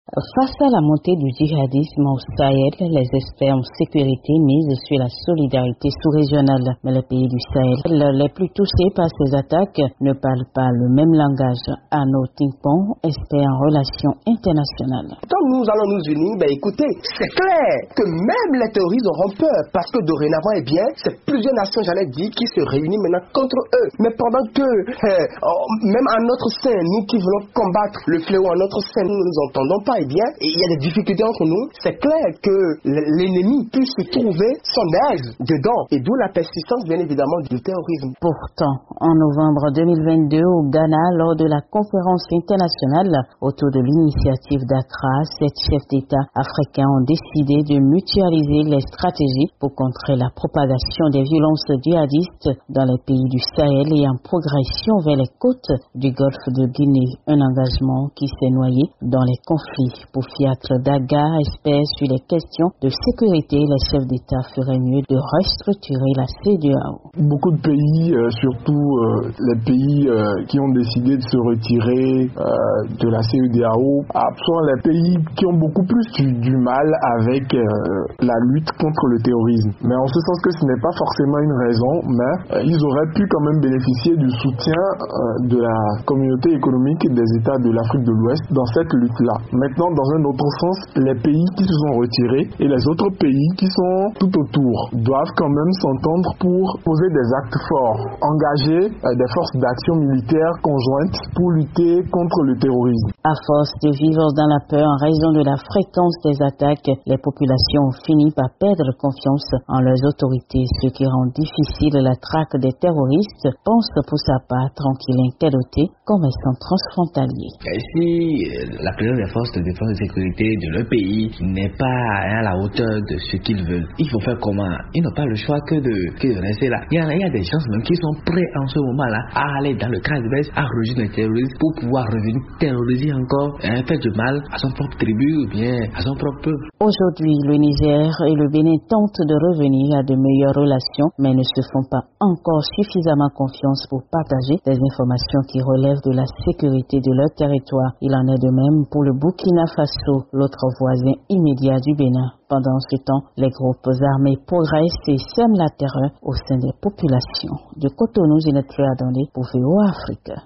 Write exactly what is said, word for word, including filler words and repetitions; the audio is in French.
Face à la montée du djihadisme au Sahel, les experts en sécurité misent sur la solidarité sous-régionale. Mais les pays du Sahel, les plus touchés par ces attaques, ne parlent pas le même langage. Arnaud Timpon, expert en relations internationales. Quand nous allons nous unir, ben écoutez, c'est clair que même les terroristes auront peur parce que dorénavant, eh bien, c'est plusieurs nations, j'allais dire, qui se réunissent maintenant contre eux. Mais pendant que, euh, même en notre sein, nous qui voulons combattre le fléau en notre sein, nous ne nous entendons pas. Eh bien, il y a des difficultés entre nous. C'est clair que l'ennemi puisse se trouver son aise dedans. Et d'où la persistance, bien évidemment, du terrorisme. Pourtant, en novembre deux mille vingt-deux, au Ghana, lors de la conférence internationale autour de l'initiative d'Accra, sept chefs d'État africains ont décidé de mutualiser les stratégies pour contrer la propagation des violences djihadistes dans les pays du Sahel et en progression vers les côtes du golfe de Guinée. Un engagement qui s'est noyé dans les conflits. Pour Fiacre Daga, expert sur les questions de sécurité, les chefs d'État feraient mieux de restructurer la C E D E A O. Beaucoup de pays, euh, surtout euh, les pays euh, qui ont décidé de se retirer euh, de la C E D E A O, sont les pays qui ont beaucoup plus du, du mal avec euh, la lutte contre le terrorisme. Mais en ce sens que ce n'est pas forcément une raison, mais euh, ils auraient pu quand même bénéficier du soutien euh, de la communauté économique des États de l'Afrique de l'Ouest dans cette lutte-là. Maintenant, dans un autre sens, les pays qui se sont retirés et les autres pays qui sont tout autour doivent quand même s'entendre pour poser des actes forts, engager euh, des forces d'action militaire conjointes pour lutter contre le terrorisme. À force de vivre dans la peur en raison de la fréquence des attaques, les populations ont fini par perdre confiance en leurs autorités, ce qui rend difficile la traque des terroristes, pense pour sa part Tranquillin Kedoté, commerçant transfrontalier. Si la présence des forces de défense et de sécurité de leur pays n'est pas à la hauteur de ce qu'ils veulent, il faut faire comment? Ils n'ont pas le choix que de, que de rester là. Il y, a, il y a des gens même qui sont prêts en ce moment-là à aller dans le Casse-Veste, à rejoindre les terroristes pour pouvoir revenir terroriser encore, hein, faire du mal à son propre tribu ou bien à son propre peuple. Aujourd'hui, le Niger et le Bénin tentent de revenir à de meilleures relations, mais ne se font pas encore suffisamment confiance pour partager des informations qui relèvent de la sécurité de leur territoire. Il en est de même pour le Burkina Faso, l'autre voisin immédiat du Bénin. Pendant ce temps, les groupes armés progressent et sèment la terreur au sein des populations. De Cotonou, Ginette Adondé pour V O Afrique.